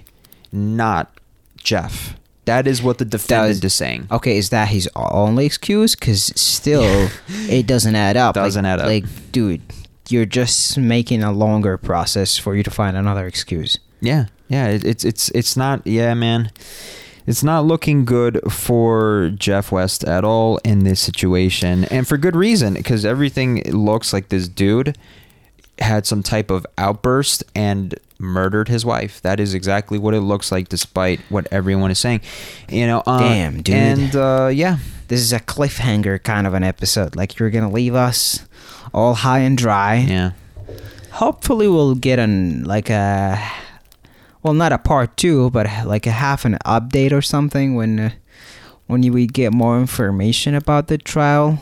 not Jeff. That is what the defendant is saying. Okay, is that his only excuse? Because still, it doesn't add up. Doesn't like, add up. Like, dude, you're just making a longer process for you to find another excuse. Yeah, yeah. It, it's it's it's not. Yeah, man. It's not looking good for Jeff West at all in this situation, and for good reason, because everything looks like this dude had some type of outburst and murdered his wife. That is exactly what it looks like, despite what everyone is saying. You know. Uh, Damn, dude. And uh, yeah, This is a cliffhanger kind of an episode. Like, you're going to leave us all high and dry. yeah. Hopefully, we'll get an, like a, well, not a part two, but like a half an update or something when, uh, when you, we get more information about the trial.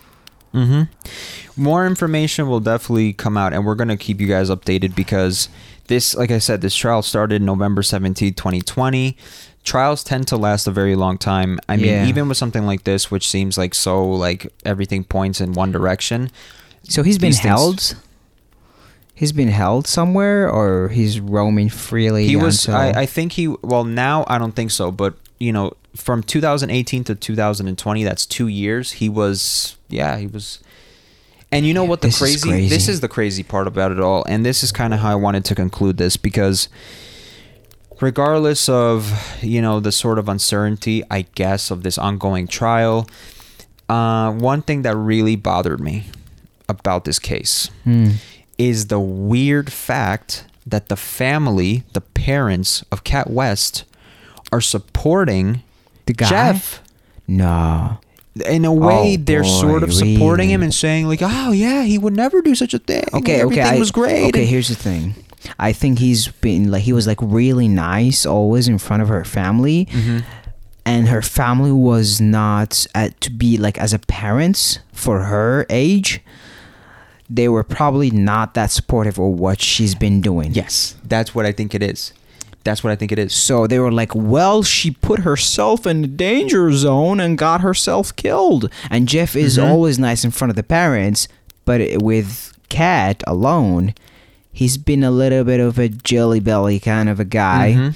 Mm-hmm. More information will definitely come out, and we're going to keep you guys updated because this, like I said, this trial started November seventeenth, twenty twenty. Trials tend to last a very long time. I mean, Yeah. even with something like this, which seems like so, like, everything points in one direction. So he's been These things- held? He's been held somewhere, or he's roaming freely? He was, until- I, I think he, well, now I don't think so, but, you know, from two thousand eighteen to two thousand twenty, that's two years. He was, yeah, he was. And you know what the This is crazy, this crazy. is the crazy part about it all. And this is kind of how I wanted to conclude this because regardless of, you know, the sort of uncertainty, I guess, of this ongoing trial, uh, one thing that really bothered me about this case Hmm. is the weird fact that the family, the parents of Cat West, are supporting The guy? Jeff. No. In a way, Oh, they're sort boy, of supporting him really? and saying like, "Oh yeah, he would never do such a thing. Okay, everything okay. I- was great." Okay, here's the thing. I think he's been like he was like really nice always in front of her family, Mhm. and her family was not at, to be like as a parents for her age. They were probably not that supportive of what she's been doing. Yes, that's what I think it is. That's what I think it is. So they were like, well, she put herself in the danger zone and got herself killed. And Jeff is Mhm. always nice in front of the parents, but with Kat alone, he's been a little bit of a jelly belly kind of a guy. Mhm.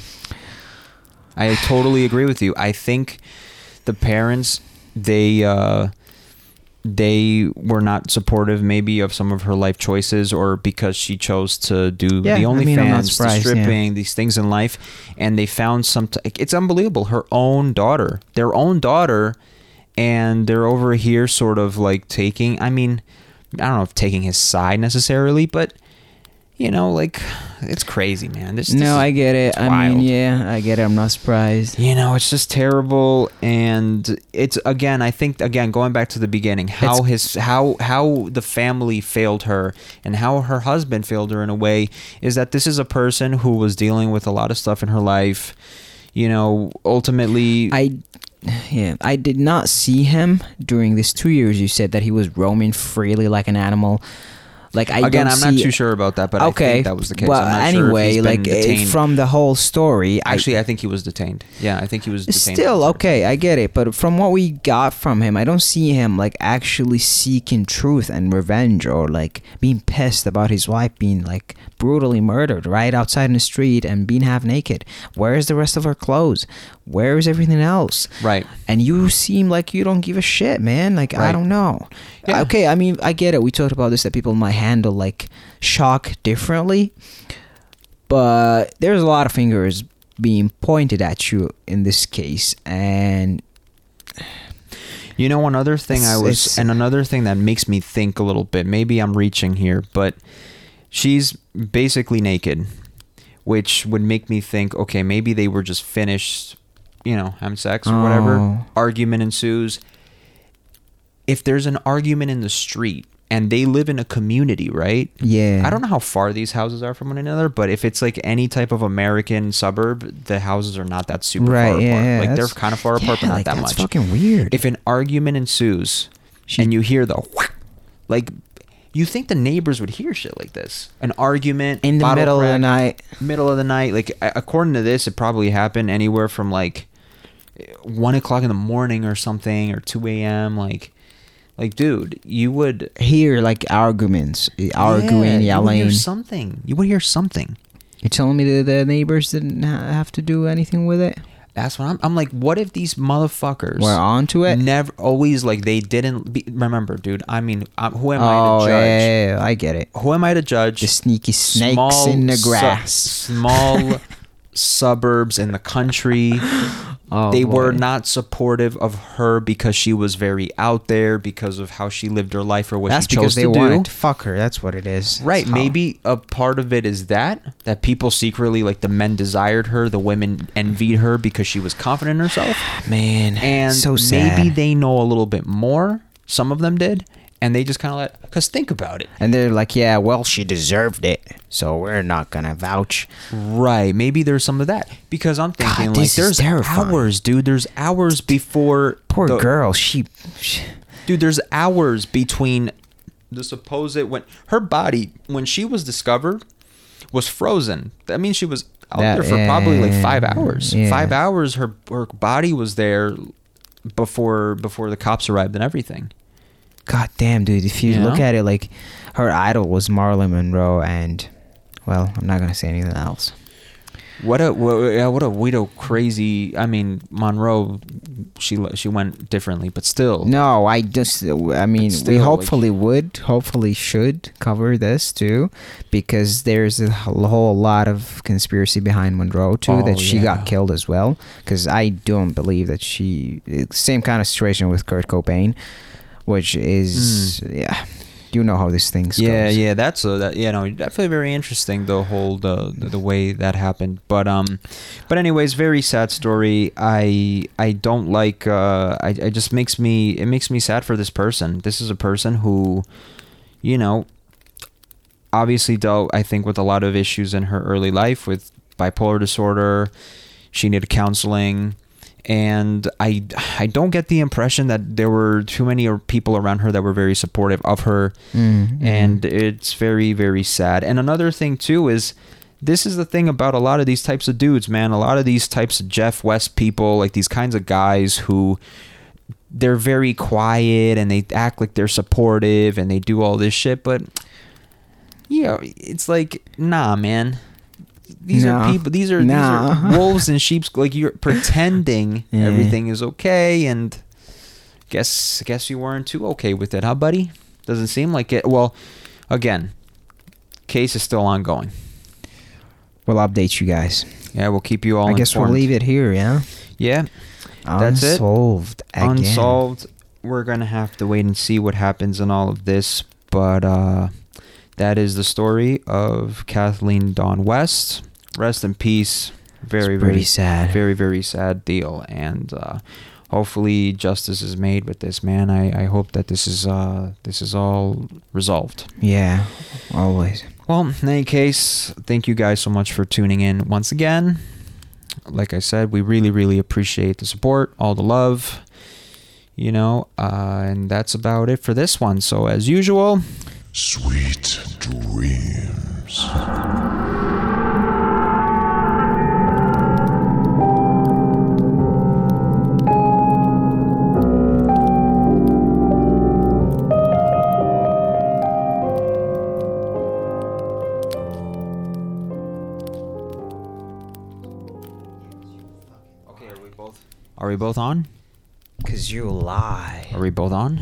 I totally agree with you. I think the parents, they uh, they were not supportive maybe of some of her life choices, or because she chose to do Yeah, the I OnlyFans, mean, I'm not the surprised, yeah. stripping, these things in life, and they found some. T- it's unbelievable. Her own daughter, their own daughter, and they're over here sort of like taking. I mean, I don't know if taking his side necessarily, but you know, like, it's crazy, man. This, this No, is I get it. I wild. mean, yeah, I get it. I'm not surprised. You know, it's just terrible, and it's again. I think again, going back to the beginning, how It's- his how how the family failed her, and how her husband failed her in a way, is that this is a person who was dealing with a lot of stuff in her life. You know, ultimately, I, yeah, I did not see him during these two years. You said that he was roaming freely like an animal. Like I again, don't I'm see, not too sure about that, but okay, I think that was the case. Well, I'm not anyway, sure if he's been like uh, detained. from the whole story, Actually, I think he was detained. Yeah, I think he was detained. still okay, I get it, but from what we got from him, I don't see him like actually seeking truth and revenge, or like being pissed about his wife being like brutally murdered right outside in the street and being half naked. Where is the rest of her clothes? Where is everything else? Right. And you seem like you don't give a shit, man. Like, I Right. don't know. Yeah. Okay, I mean, I get it. We talked about this, that people might handle like shock differently, but there's a lot of fingers being pointed at you in this case. And You know, one other thing I It's- was, it's- and another thing that makes me think a little bit, maybe I'm reaching here, but she's basically naked, which would make me think, okay, maybe they were just finished, you know, having sex or whatever. Oh. Argument ensues. If there's an argument in the street and they live in a community, right? yeah, I don't know how far these houses are from one another, but if it's like any type of American suburb, the houses are not that super right, far yeah, apart. yeah, Like they're that's- kind of far apart, but yeah, not like, that that's much. fucking weird. If an argument ensues She- and you hear the whack, like, you think the neighbors would hear shit like this? An argument in the bottle middle of the crack, night, middle of the night. Like, a- according to this, it probably happened anywhere from like one o'clock in the morning or something, or two a m. Like, like, dude, you would hear like arguments, arguing, yeah, yelling. You would hear something. You would hear something. You're telling me that the neighbors didn't ha- have to do anything with it? That's what I'm. I'm like, what if these motherfuckers We're onto it. never always like they didn't be, remember, dude? I mean, i who am I Oh to judge? yeah, yeah, I get it. Who am I to judge? The sneaky snakes Small in the su- grass. small suburbs in the country. Oh, They were boy. not supportive of her because she was very out there, because of how she lived her life or what That's she chose because they to wanted do. to fuck her. That's what it is. Right, That's how- maybe a part of it is that that people secretly, like, the men desired her, the women envied her because she was confident in herself, man, and so sad. maybe they know a little bit more. Some of them did, and they just kind of let. Because think about it. And they're like, yeah, well, she deserved it, so we're not gonna vouch. Right, maybe there's some of that, because I'm thinking, like, this is there's terrifying. hours, dude. There's hours before Poor the- girl. She, she. Dude, there's hours between the supposed when her body when she was discovered was frozen. That means she was out That- there for probably like yeah, five hours. yeah. Five hours. Her her body was there before before the cops arrived and everything. God damn, dude. If you You look know? at it, like, her idol was Marilyn Monroe, and, well, I'm not gonna say anything else. What a what, yeah, what a weirdo crazy. I mean, Monroe, she she went differently, but still. No, I just, I mean, still, we like- hopefully would, hopefully should cover this too, because there's a whole lot of conspiracy behind Monroe too, Oh, that she yeah. got killed as well. Because I don't believe that she, same kind of situation with Kurt Cobain, which is, yeah, you know how these things Hmm. Yeah, goes. yeah, that's a that, you know, definitely very interesting, the whole the, the the way that happened. But um, but anyways, very sad story. I I don't like. Uh, I it just makes me it makes me sad for this person. This is a person who, you know, obviously dealt, I think, with a lot of issues in her early life with bipolar disorder. She needed counseling. And I, I don't get the impression that there were too many people around her that were very supportive of her. Mm, mm. And it's very, very sad. And another thing, too, is this is the thing about a lot of these types of dudes, man. A lot of these types of Jeff West people, like these kinds of guys who they're very quiet and they act like they're supportive and they do all this shit. But, you know, it's like, nah, man. These Nah. are people. These are Nah. these are wolves in sheep's. Like, you're pretending Yeah. everything is okay, and guess guess you weren't too okay with it, huh, buddy? Doesn't seem like it. Well, again, case is still ongoing. We'll update you guys. Yeah, we'll keep you all. I guess we'll informed. leave it here, yeah? Yeah, That's it. Unsolved again. unsolved. We're gonna have to wait and see what happens in all of this, but uh, that is the story of Kathleen Dawn West. Rest in peace. Very, It's pretty very sad. Very, very sad deal. And uh, hopefully justice is made with this, man. I, I hope that this is uh, this is all resolved. Yeah, always. Well, in any case, thank you guys so much for tuning in once again. Like I said, we really, really appreciate the support, all the love, you know, uh, and that's about it for this one. So as usual, Sweet dreams. okay, are we both are we both on? Cause you lie. Are we both on?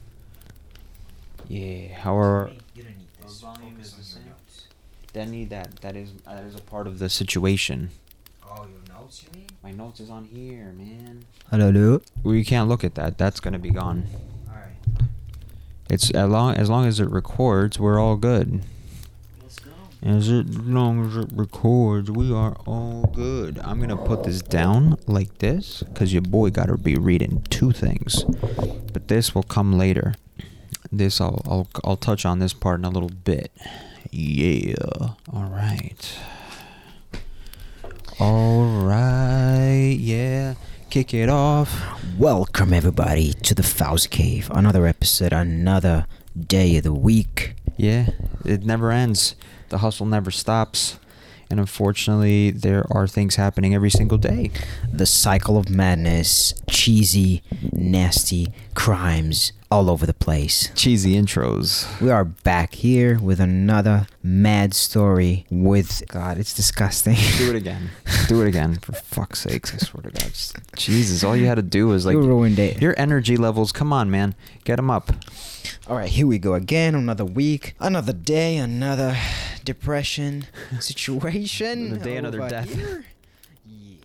Yeah. How are volume is the same. Denny? That that is that is a part of the situation. Oh, your notes, you mean? My notes is on here, man. Hello, hello. We can't look at that. That's gonna be gone. All right, It's as long as long as it records, we're all good. let's go. As it, as long as it records, we are all good. I'm gonna put this down like this, cause your boy gotta be reading two things, but this will come later. This I'll I'll I'll touch on this part in a little bit. Yeah. All right. All right. Yeah. Kick it off. Welcome everybody to the Fauzi Cave. Another episode, another day of the week. Yeah. It never ends. The hustle never stops. And unfortunately, there are things happening every single day. The cycle of madness, cheesy, nasty crimes all over the place. Cheesy intros. We are back here with another mad story with God, it's disgusting. Do it again. Do it again. For fuck's sakes, I swear to God. Just- Jesus, all you had to do was like... You ruined it. Your energy levels, come on, man. Get them up. All right, here we go again. Another week, another day, another depression situation. Another day, another over death. here. Yeah.